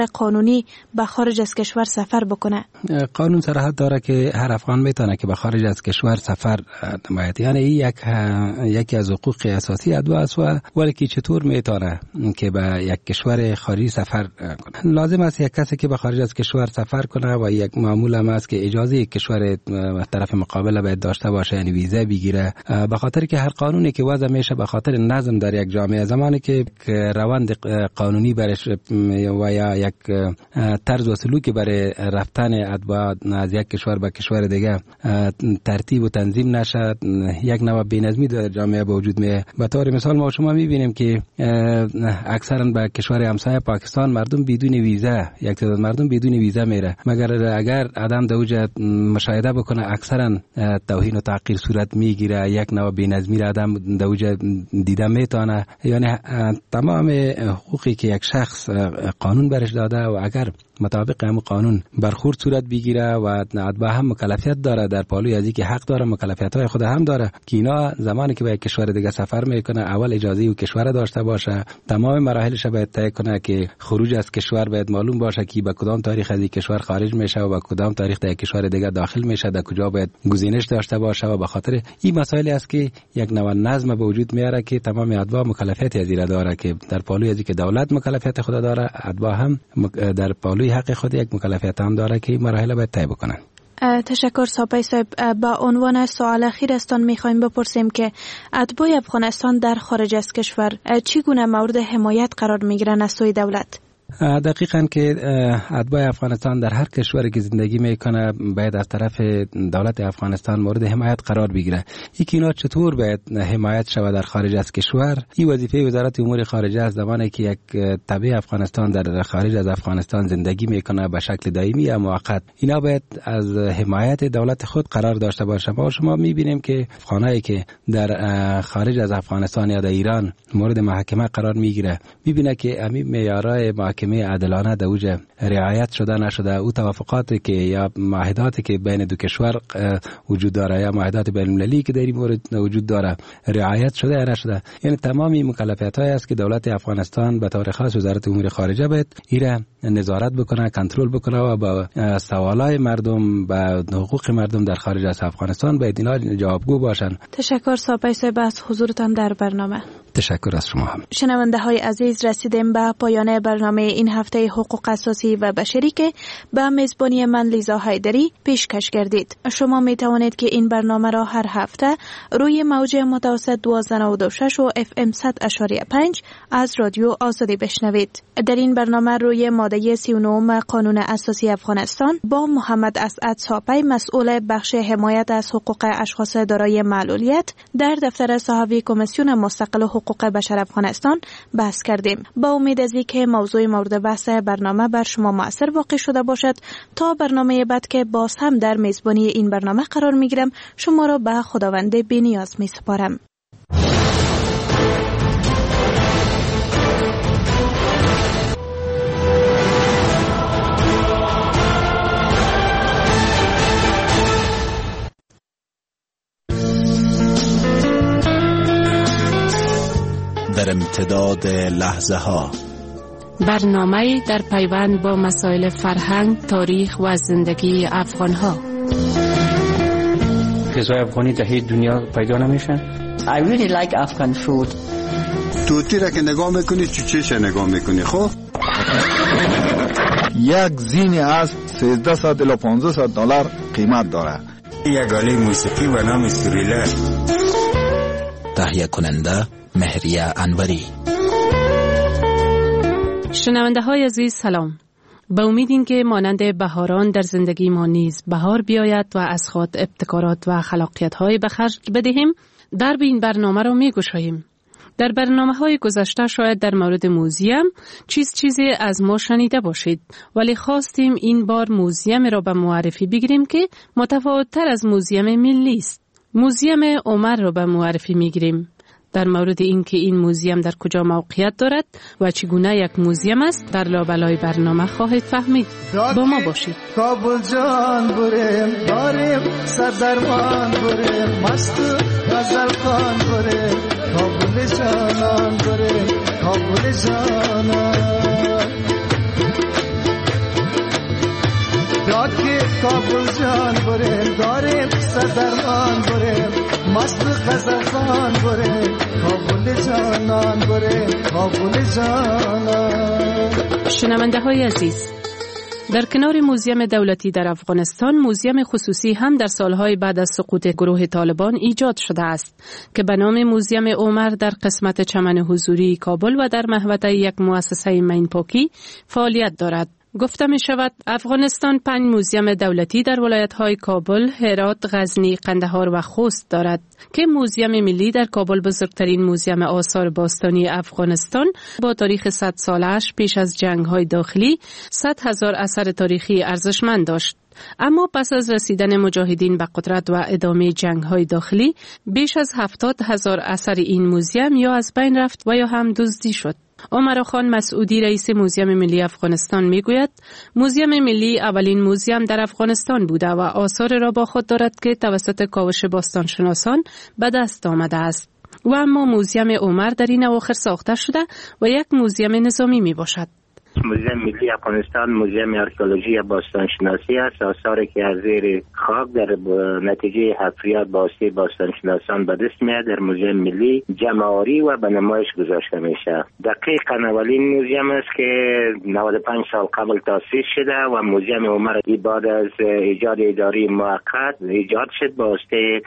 قانونی به خارج از کشور سفر بکنه؟ قانون صراحت داره که هر افغان میتونه که به خارج از کشور سفر نماید. یعنی یکی از حقوق اساسی ادوا است ولی که چطور میتونه که به یک کشور خارجی سفر کنه. لازم است یک کسی که به خارج از کشور سفر کنه و یک معمول هم است که اجازه کشور طرف مقابل باید داشته باشه، یعنی ویزا بگیره، به خاطر که هر قانونی که وضع میشه به خاطر نظم در یک جامعه، زمانی که روند قانونی برش و یا یک طرز و سلوکی برای رفتن اتباع از یک کشور به کشور دیگه ترتیب و تنظیم نشد، یک نوع بی‌نظمی در جامعه به وجود میاد. به طور مثال ما شما میبینیم که اکثرا به کشور همسایه پاکستان مردم بدون ویزا، یک تعداد مردم بدون ویزا میره، مگر اگر آدم دوجه مشاهده بکنه اکثرا توهین و تحقیر صورت میگیره، یک نوع بی‌نظمی را آدم دوجه دیده میتونه. یعنی تمام حقوقی که یک شخص قانون برش داده و اگر مطابق هم قانون برخورد صورت بگیره و اتباع هم مکلفیت داره در پالوی از اینکه حق داره، مکلفیت های خود هم داره که اینا زمانی که به کشور دیگه سفر میکنه اول اجازه او کشور داشته باشه، تمام مراحلش باید طی کنه که خروج از کشور باید معلوم باشه که به کدام تاریخ از این کشور خارج میشه و به کدام تاریخ در کشور دیگه داخل میشه، در کجا باید گزینش داشته باشه. و به خاطر این مسائلی است که یک نوع نظم به وجود میاره که تمام اتباع مکلفیت از این داره که در پالوی از اینکه دولت مکلفیت خود داره، اتباع هم در پالوی حق خود یک مکلفیت هم داره که مراحل باید طی بکنن. تشکر ساپای صاحب. با عنوان سوال اخیر استان میخوایم بپرسیم که اتباع افغانستان در خارج از کشور چگونه مورد حمایت قرار میگیرن از سوی دولت؟ دقیقاً که اتباع افغانستان در هر کشوری که زندگی میکنه باید از طرف دولت افغانستان مورد حمایت قرار بگیره. یکی اینا چطور باید حمایت شود در خارج از کشور؟ این وظیفه وزارت امور خارجه است. زمانی که یک تبع افغانستان در خارج از افغانستان زندگی میکنه به شکل دائمی یا موقت، اینا باید از حمایت دولت خود قرار داشته باشه. ما شما میبینیم که افغانایی که در خارج از افغانستان یا در ایران مورد محاکمه قرار میگیره، میبینه که همین معیارهای محاکمه عادلانه در اوج رعایت شده نشده، او توافقاتی که یا معاهداتی که بین دو کشور وجود داره یا معاهدات بین المللی که در این مورد وجود داره رعایت شده یا نشده. یعنی تمامی مکلفیت‌هایی است که دولت افغانستان به طور خاص وزارت امور خارجه باید ایره نظارت بکنه، کنترل بکنه و با سوالای مردم و حقوق مردم در خارج از افغانستان باید اینا جوابگو باشن. تشکر ساپای صاحب از حضورتان در برنامه. تشکر از شما هم. شنونده های عزیز، رسیدیم به پایان برنامه این هفته حقوق اساسی و بشری که به میزبانی من لیزا حیدری پیشکش کردید. شما می توانید که این برنامه را هر هفته روی موج متوسط 1296 و FM 100.5 از رادیو آزادی بشنوید. در این برنامه روی ماده 39 قانون اساسی افغانستان با محمد اسعد ساپی مسئول بخش حمایت از حقوق اشخاص دارای معلولیت در دفتر صحافی کمیسیون مستقل حقوق بشر افغانستان بحث کردیم. با امید از اینکه موضوع مورد بحث برنامه بر شما مؤثر واقع شده باشد، تا برنامه بعد که باز هم در میزبانی این برنامه قرار میگیرم شما را به خداوند بی‌نیاز میسپارم. در امتداد لحظه ها، برنامه در پیوند با مسائل فرهنگ، تاریخ و زندگی افغان ها. غذای افغانی در هیچ دنیا پیدا نمیشن. I really like Afghan food. توتی را که نگاه میکنی چوچهش نگاه میکنی. خب یک زین از 1300 الی 1500 دلار قیمت داره. یک آله موسیقی و نام سوریلا. تهیه کننده مهریه انوری. شنونده های عزیز سلام. به امیدیم که مانند بهاران در زندگی ما نیز بهار بیاید و از خود ابتکارات و خلاقیت های به خرج بدهیم، درب این برنامه را می گشاییم. در برنامه های گذشته شاید در مورد موزیم چیزی از ما شنیده باشید، ولی خواستیم این بار موزیم را به معرفی بگیریم که متفاوت‌تر از موزیم ملی است. موزیم عمر را به معرفی میگیریم. در مورد اینکه این موزیم در کجا موقعیت دارد و چگونه یک موزیم است در لابلای برنامه خواهید فهمید. با ما باشید. کابل جان بریم داریم صدرمان بریم مست غزل خان بریم کابل جانان بریم کابل جانان خاک کابل جان بریم داریم صدرمان بریم مست غزل خان بریم کابل جانان بریم کابل جانان. شنونده های عزیز، در کنار موزیم دولتی در افغانستان، موزیم خصوصی هم در سالهای بعد از سقوط گروه طالبان ایجاد شده است که به نام موزیم عمر در قسمت چمن حضوری کابل و در محوطه یک مؤسسه مینپاکی فعالیت دارد. گفته می شود افغانستان 5 موزیم دولتی در ولایت‌های کابل، هرات، غزنی، قندهار و خوست دارد که موزیم ملی در کابل بزرگترین موزیم آثار باستانی افغانستان با تاریخ 100 سالش پیش از جنگ‌های داخلی 100,000 اثر تاریخی ارزشمند داشت. اما پس از رسیدن مجاهدین به قدرت و ادامه جنگ‌های داخلی بیش از 70,000 اثر این موزیم یا از بین رفت و یا هم دزدی شد. عمر خان مسعودی رئیس موزیم ملی افغانستان میگوید موزیم ملی اولین موزیم در افغانستان بوده و آثار را با خود دارد که توسط کاوش باستانشناسان به دست آمده است و اما موزیم عمر در این اواخر ساخته شده و یک موزیم نظامی می باشد. موزیم ملی افغانستان موزیم آرکئولوژی باستانشناسی است. آثاری که از زیر خاک در نتیجه حفریات واسطه باستانشناسان به دست میاد در موزیم ملی جمع‌آوری و به نمایش گذاشته میشه. دقیقاً اولین موزیم است که 95 سال قبل تأسیس شده و موزیم عمر بعد از ایجاد اداری موقت ایجاد شد با واسطه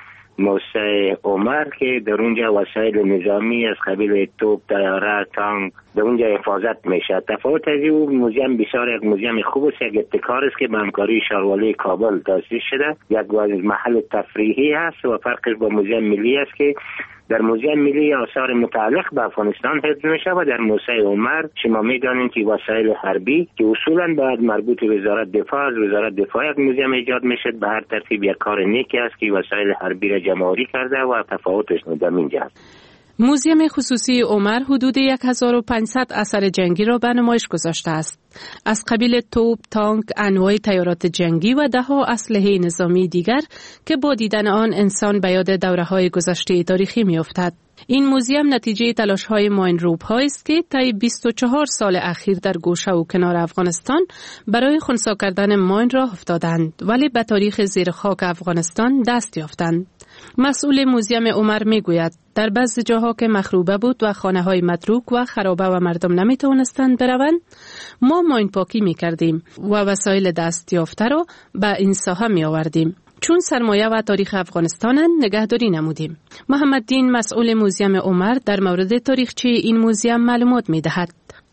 موسع عمر که در اونجا وسایل نظامی از قبیل توپ، طیاره، تانک در اونجا حفاظت میشه. تفاوت از این موزیم بسیار یک موزیم خوب است، یک ابتکار است که به همکاری شاروالی کابل تأسیس شده. یک محل تفریحی است و فرقش با موزیم ملی است که در موزیم ملی آثار متعلق به افغانستان حفظ میشه و در موسع عمر شما میدانید که وسایل حربی که اصولا باید مربوط به وزارت دفاع، از وزارت دفاع یک موزیم ایجاد میشه. به هر ترتیب یک کار نیکی است که وسایل حربی را جمع‌آوری کرده و تفاوتش در اینجا است. موزیم خصوصی عمر حدود 1500 اثر جنگی را به نمایش گذاشته است. از قبیل توپ، تانک، انواع تیارات جنگی و ده‌ها اسلحه نظامی دیگر که با دیدن آن انسان به یاد دوره‌های گذشته تاریخی می‌افتد. این موزیم نتیجه تلاش‌های ماینروب‌هایی است که طی 24 سال اخیر در گوشه و کنار افغانستان برای خنثی کردن ماین راه افتادند ولی به تاریخ زیر خاک افغانستان دست یافتند. مسئول موزیم عمر میگوید در بعضی جاها که مخروبه بود و خانه‌های متروک و خرابه و مردم نمیتوانستند بروند، ما ماین پاکی میکردیم و وسایل دست یافته را به این ساحه می آوردیم. چون سرمایه و تاریخ افغانستان نگهداری نمودیم. محمد دین مسئول موزیم عمر در مورد تاریخچه این موزیم معلومات می دهد.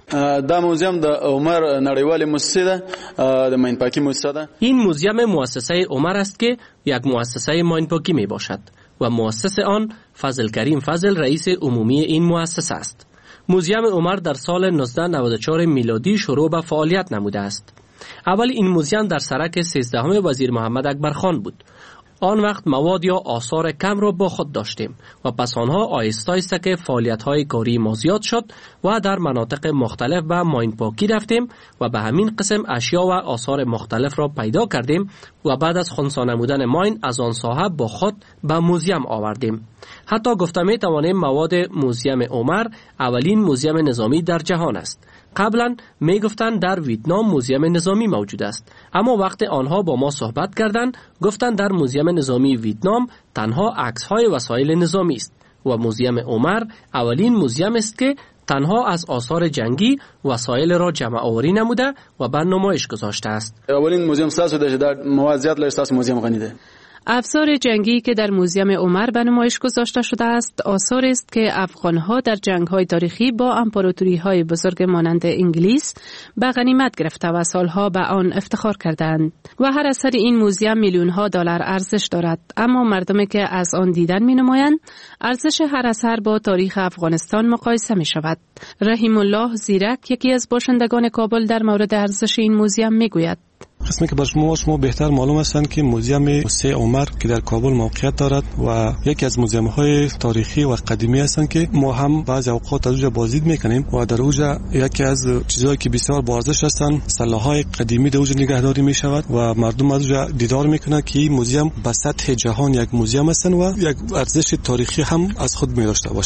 دا موزیم د عمر نړیوال مؤسسه ده، د ماینپاکی مؤسسه ده. این موزیم مؤسسه عمر است که یک مؤسسه ماینپاکی می باشد و مؤسس آن فضل کریم فضل رئیس عمومی این مؤسسه است. موزیم عمر در سال 1994 میلادی شروع به فعالیت نموده است. اول این موزیم در سرک 13 وزیر محمد اکبر خان بود. آن وقت مواد یا آثار کم را با خود داشتیم و پس آنها آهسته آهسته که فعالیت‌های کاری ما زیاد شد و در مناطق مختلف به ماین پاکی رفتیم و به همین قسم اشیا و آثار مختلف را پیدا کردیم و بعد از خنثی نمودن ماین از آن ساحه با خود به موزیم آوردیم. حتی گفته می توانیم مواد موزیم عمر اولین موزیم نظامی در جهان است. قبلا می گفتن در ویتنام موزیم نظامی موجود است، اما وقت آنها با ما صحبت کردند گفتند در موزیم نظامی ویتنام تنها عکس‌های وسایل نظامی است و موزیم عمر اولین موزیم است که تنها از آثار جنگی وسایل را جمع آوری نموده و بر نمایش گذاشته است. اولین موزیم ساز شده در موازیت لرستاس موزیم غنی ده. افزار جنگی که در موزیم عمر به نمایش گذاشته شده است، آثاری است که افغان‌ها در جنگ‌های تاریخی با امپراتوری‌های بزرگ مانند انگلیس به غنیمت گرفته و سالها به آن افتخار کردند و هر اثر این موزیم میلیون‌ها دلار ارزش دارد. اما مردمی که از آن دیدن می‌نمایند، ارزش هر اثر با تاریخ افغانستان مقایسه می‌شود. رحیم الله زیرک، یکی از باشندگان کابل، در مورد ارزش این موزیم می‌گوید: قسمی که بر شما بهتر معلوم هستند که موزیم موسع عمر که در کابل موقعیت دارد و یکی از موزیم‌های تاریخی و قدیمی هستند که ما هم بعضی اوقات از اونجا بازدید میکنیم و در اونجا یکی از چیزایی که بسیار با ارزش هستند سلاح‌های قدیمی در اونجا نگهداری میشود و مردم از اونجا دیدار میکنند که این موزیم به سطح جهان یک موزیم هستند و یک ارزش تاریخی هم از خود می‌داشته باشد.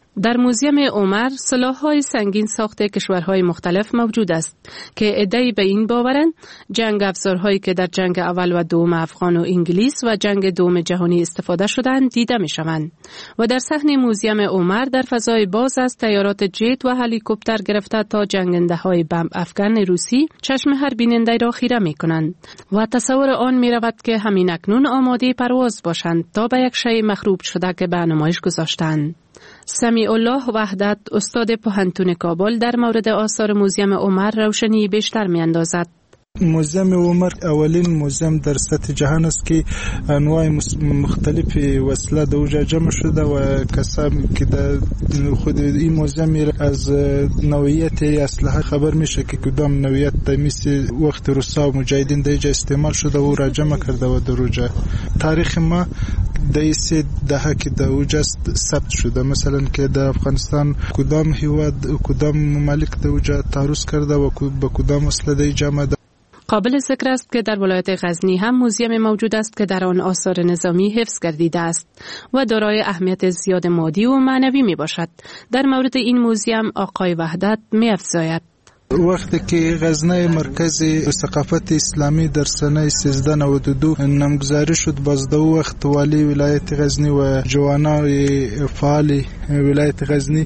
در موزیم عمر سلاح‌های سنگین ساخت کشورهای مختلف موجود است که عده‌ای به این باورند جنگ افزارهایی که در جنگ اول و دوم افغان و انگلیس و جنگ دوم جهانی استفاده شدند دیده می‌شوند و در صحن موزیم عمر در فضای باز از تیارات جت و هلیکوپتر گرفته تا جنگنده‌های بمب افغان روسی چشم هر بیننده را خیره می‌کنند و تصور آن می‌رود که همین اکنون آماده پرواز باشند تا به یک شی مخروب شده که به نمایش گذاشتند. سمیع الله وحدت استاد پوهنتون کابل در مورد آثار موزیم عمر روشنی بیشتر می‌اندازد. موزیم عمر اولین موزیم در سطح جهان است که انواع مختلف وسله در اونجا جمع شده و کسانی که در خود این موزیم از نوعیت اسلحه خبر میشه که کدام نوعیت مثل وقت روسا و مجاهدین در اینجا استعمال شده و را جمع کرده و در اونجا تاریخ ما در 3 دهه که در اونجا ثبت شده، مثلا که در افغانستان کدام هیواد کدام مملک در اونجا تعرض کرده و به کدام اسلحه جمع. قابل ذکر است که در ولایت غزنی هم موزیم موجود است که در آن آثار نظامی حفظ گردیده است و دارای اهمیت زیاد مادی و معنوی می باشد. در مورد این موزیم آقای وحدت می افزاید. وقتی که غزنه مرکز ثقافت اسلامی در سنه 1392 نامگذاری شد، باز در وقت والی ولایت غزنی و جوانای فعال ولایت غزنی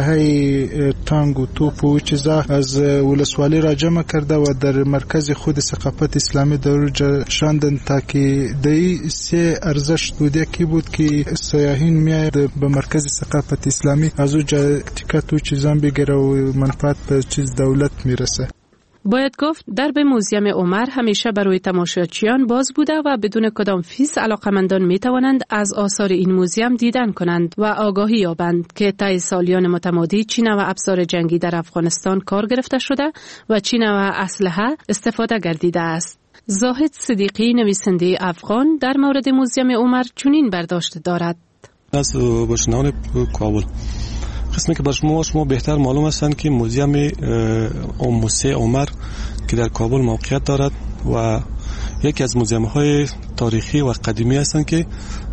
اسلحه تانگ و توپ و چیزا از ولسوالی را جمع کرده و در مرکز خود ثقافت اسلامی در جا شاندن تا که دی 3 ارزش بوده کی بود که سیاحین میاد به مرکز ثقافت اسلامی از اونجا تیکت و چیزا بگیره و منفعت به چیز دولت میرسه. باید گفت درب موزیم عمر همیشه برای تماشاچیان باز بوده و بدون کدام فیس علاقمندان می توانند از آثار این موزیم دیدن کنند و آگاهی یابند که طی سالیان متمادی چه نوع افزار جنگی در افغانستان کار گرفته شده و چه نوع اسلحه استفاده گردیده است. زاهد صدیقی نویسنده افغان در مورد موزیم عمر چنین برداشت دارد. از باشندگان کابل قسمی که برای شما بهتر معلوم هستند که موزیم موسی عمر که در کابل موقعیت دارد و یکی از موزیم‌های تاریخی و قدیمی هستند که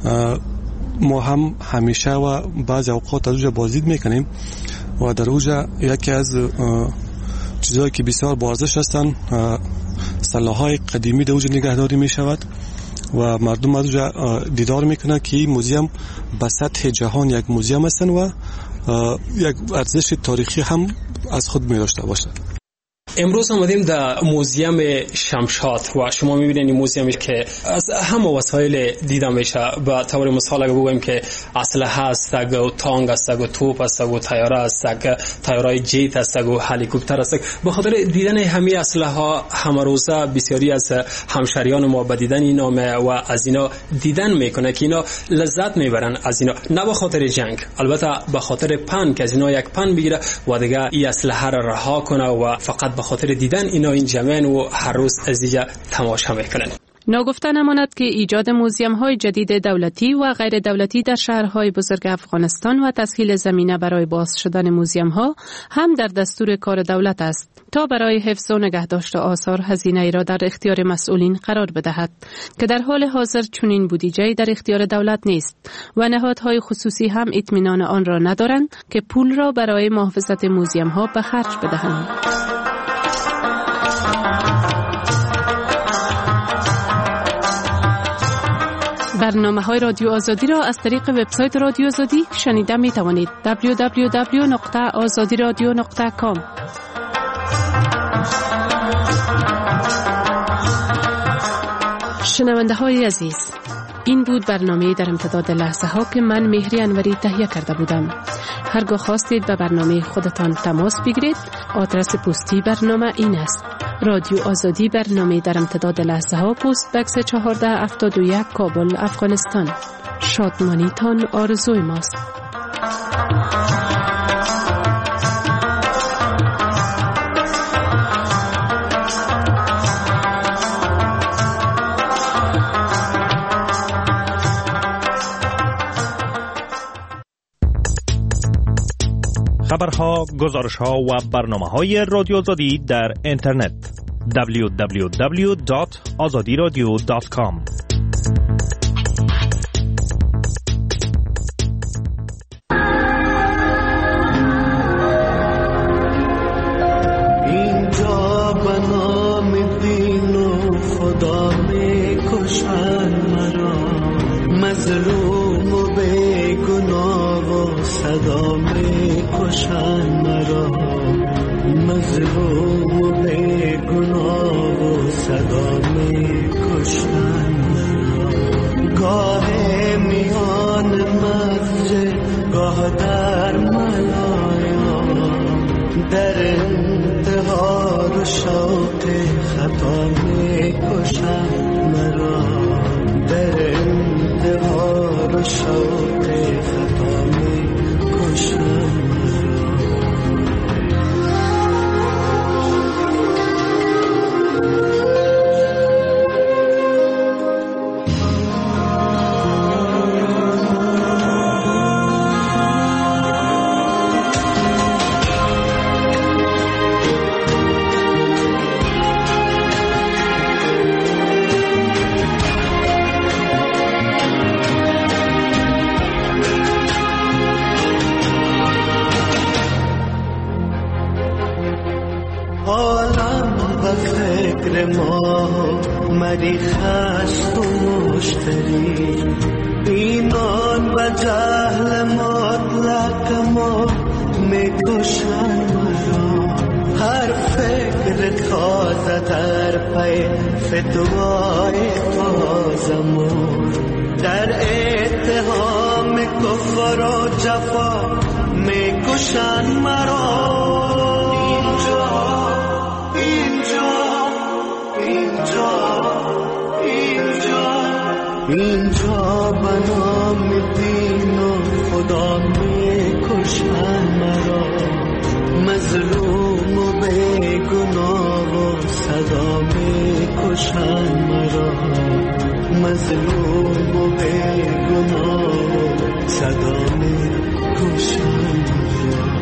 ما هم همیشه و بعضی اوقات از اونجا بازدید میکنیم و در اونجا یکی از چیزهایی که بسیار با ارزش هستند سلاح‌های قدیمی در اونجا نگهداری میشود و مردم از اونجا دیدار میکنند که این موزیم به سطح جهان یک موزیم هستند و یک ارزش تاریخی هم از خود می داشته باشد. امروز آمدیم در موزیم شمشاد و شما می‌بینید این موزیمی که از همه وسایل دیده میشه. به طور مثال اگه بگویم که اسلحه است و تانگ است و توپ است و طیاره است، طیاره‌های جت است و هلیکوپتر است. به خاطر دیدن همه اسلحه همه روزه بسیاری از همشریان ما به دیدن اینا و از اینا دیدن میکنه که اینا لذت میبرن از اینا، نه به خاطر جنگ، البته به خاطر پن که از اینا یک پن بگیره و دیگه این اسلحه را رها کنه و فقط به خاطر دیدن اینا این جمعن و هر روز از اینجا تماشا میکنن. ناگفته نماند که ایجاد موزیم‌های جدید دولتی و غیر دولتی در شهرهای بزرگ افغانستان و تسهیل زمینه برای باز شدن موزیم‌ها هم در دستور کار دولت است تا برای حفظ و نگهداشت آثار هزینه‌ای را در اختیار مسئولین قرار بدهد که در حال حاضر چنین بودجه‌ای در اختیار دولت نیست و نهادهای خصوصی هم اطمینان آن را ندارند که پول را برای محافظت موزیم‌ها به خرج بدهند. برنامه‌های رادیو آزادی را از طریق وبسایت رادیو آزادی شنیده می توانید. www.azadiradio.com. شنونده های عزیز، این بود برنامه در امتداد لحظه ها که من مهری انوری تهیه کرده بودم. هرگاه خواستید به برنامه خودتان تماس بگیرید، آدرس پستی برنامه این است: رادیو آزادی، برنامه در امتداد لحظه ها، پست بکس 1471 کابل، افغانستان. شادمانیتان آرزوی ماست. خبرها، گزارش‌ها و برنامه‌های رادیو آزادی در اینترنت www.azadiradio.com. کشن مرا، مظلوم و بیگناه و صدا می کشن مرا، مظلوم و بیگناه و صدا می کشن مرا. گاه میان مسجد گاه در ملایا، در انتظار و شوق خطا می کشن مرا، در انتظار و شوق خطا می کشن مرا. مری خست و مشتری، اینان و جهل مطلق ما میکشن مرا. هر فکر تازه در پی فتوای تازمون، در اتهام کفر و جفا میکشن مرا. اینجا بنام دین و خدا می کشن مرا، مظلوم و بیگناه و صدا می کشن مرا، مظلوم و بیگناه و صدا می کشن مرا.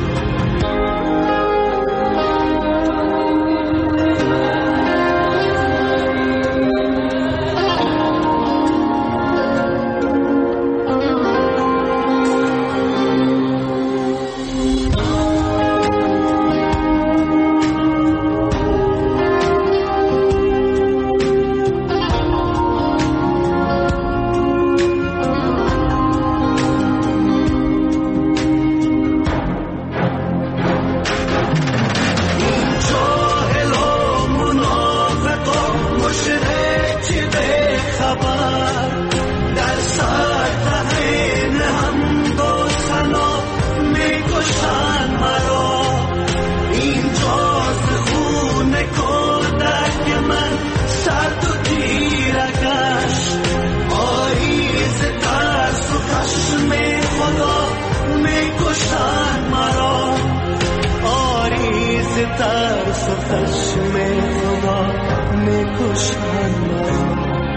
ترس و خشم خدا میکشن مرا.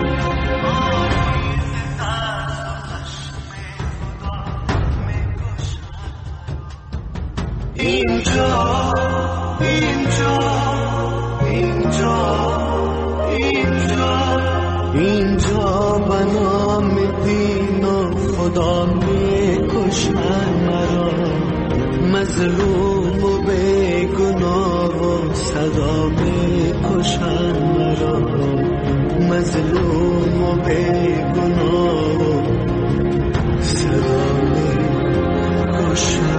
اینجا اینجا اینجا اینجا اینجا بنام دین و خدا میکشن مرا، مظلوم و بیگناه و صدا میکشن مرا، مظلوم و بیگناه و صدا میکشن.